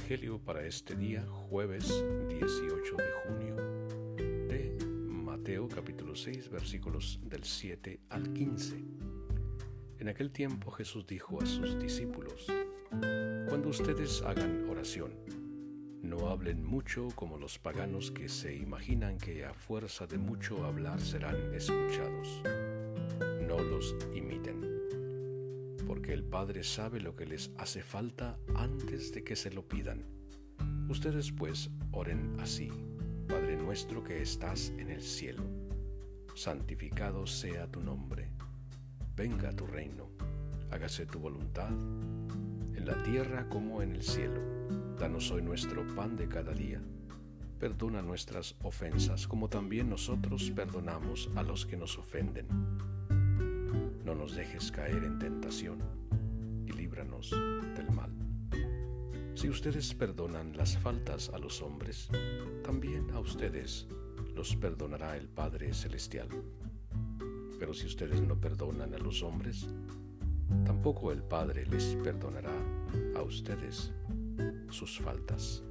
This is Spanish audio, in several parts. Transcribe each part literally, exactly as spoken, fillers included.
Evangelio para este día, jueves dieciocho de junio, de Mateo capítulo seis, versículos del siete al quince. En aquel tiempo Jesús dijo a sus discípulos: Cuando ustedes hagan oración, no hablen mucho como los paganos que se imaginan que a fuerza de mucho hablar serán escuchados. No los imiten, porque el Padre sabe lo que les hace falta antes de que se lo pidan. Ustedes pues oren así: Padre nuestro que estás en el cielo, santificado sea tu nombre. Venga tu reino, hágase tu voluntad, en la tierra como en el cielo. Danos hoy nuestro pan de cada día. Perdona nuestras ofensas, como también nosotros perdonamos a los que nos ofenden. No nos dejes caer en tentación, y líbranos del mal. Si ustedes perdonan las faltas a los hombres, también a ustedes los perdonará el Padre Celestial. Pero si ustedes no perdonan a los hombres, tampoco el Padre les perdonará a ustedes sus faltas.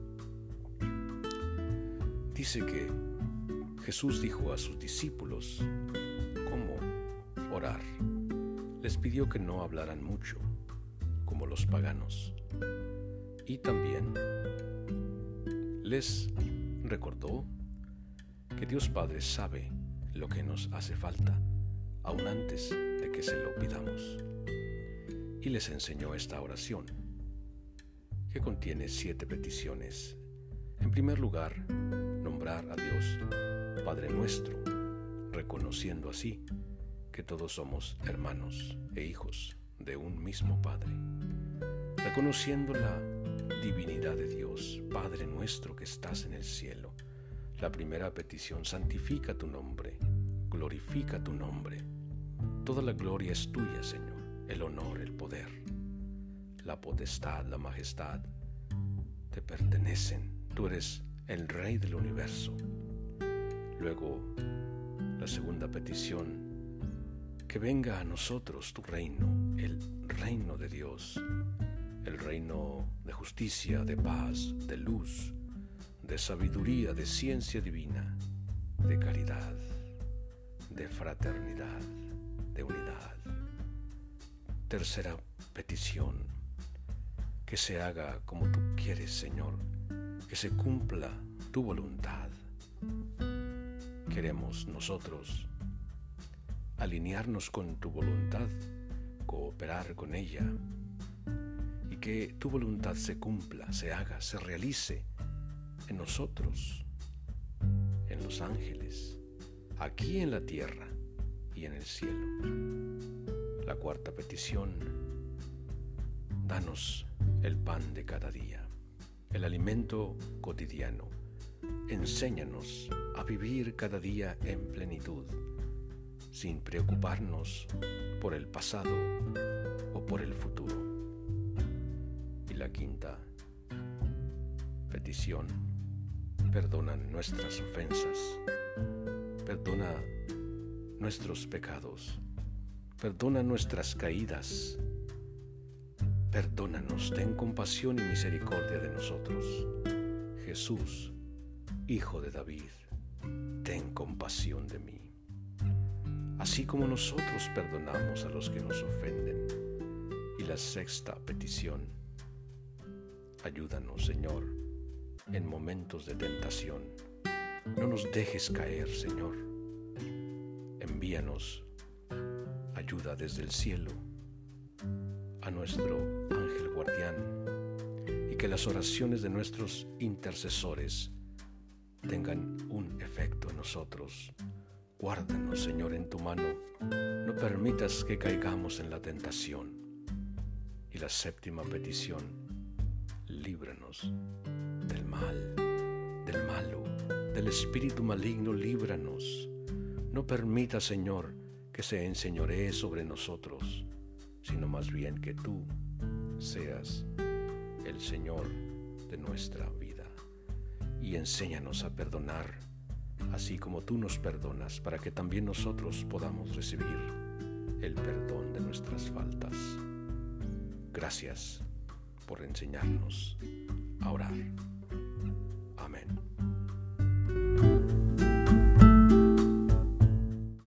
Dice que Jesús dijo a sus discípulos cómo orar. Les pidió que no hablaran mucho, como los paganos. Y también les recordó que Dios Padre sabe lo que nos hace falta, aún antes de que se lo pidamos. Y les enseñó esta oración, que contiene siete peticiones. En primer lugar, nombrar a Dios Padre nuestro, reconociendo así que todos somos hermanos e hijos de un mismo Padre, reconociendo la divinidad de Dios, Padre nuestro que estás en el cielo. La primera petición: santifica tu nombre, glorifica tu nombre. Toda la gloria es tuya, Señor, el honor, el poder, la potestad, la majestad, te pertenecen. Tú eres el Rey del universo. Luego, la segunda petición: que venga a nosotros tu reino, el reino de Dios, el reino de justicia, de paz, de luz, de sabiduría, de ciencia divina, de caridad, de fraternidad, de unidad. Tercera petición: que se haga como tú quieres, Señor, que se cumpla tu voluntad. Queremos nosotros alinearnos con tu voluntad, cooperar con ella, y que tu voluntad se cumpla, se haga, se realice en nosotros, en los ángeles, aquí en la tierra y en el cielo. La cuarta petición: danos el pan de cada día, el alimento cotidiano. Enséñanos a vivir cada día en plenitud, sin preocuparnos por el pasado o por el futuro. Y la quinta petición: perdona nuestras ofensas, perdona nuestros pecados, perdona nuestras caídas, perdónanos, ten compasión y misericordia de nosotros. Jesús, Hijo de David, ten compasión de mí. Así como nosotros perdonamos a los que nos ofenden. Y la sexta petición: ayúdanos, Señor, en momentos de tentación. No nos dejes caer, Señor. Envíanos ayuda desde el cielo a nuestro ángel guardián, y que las oraciones de nuestros intercesores tengan un efecto en nosotros. Guárdanos, Señor, en tu mano. No permitas que caigamos en la tentación. Y la séptima petición: líbranos del mal, del malo, del espíritu maligno, líbranos. No permita, Señor, que se enseñoree sobre nosotros, sino más bien que tú seas el Señor de nuestra vida. Y enséñanos a perdonar, así como tú nos perdonas, para que también nosotros podamos recibir el perdón de nuestras faltas. Gracias por enseñarnos a orar.